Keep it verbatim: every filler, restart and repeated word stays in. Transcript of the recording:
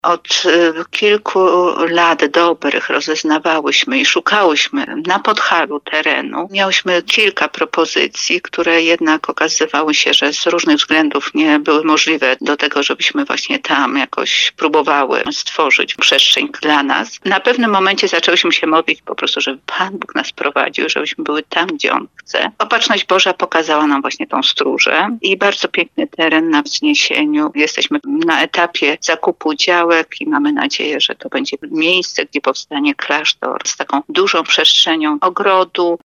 Od kilku lat dobrych rozeznawałyśmy i szukałyśmy na Podhalu terenu. Miałyśmy kilka propozycji, które jednak okazywały się, że z różnych względów nie były możliwe do tego, żebyśmy właśnie tam jakoś próbowały stworzyć przestrzeń dla nas. Na pewnym momencie zaczęłyśmy się modlić po prostu, żeby Pan Bóg nas prowadził, żebyśmy były tam, gdzie On chce. Opatrzność Boża pokazała nam właśnie tą Stróżę i bardzo piękny teren na wzniesieniu. Jesteśmy na etapie zakupu działek i mamy nadzieję, że to będzie miejsce, gdzie powstanie klasztor z taką dużą przestrzenią ogrodu,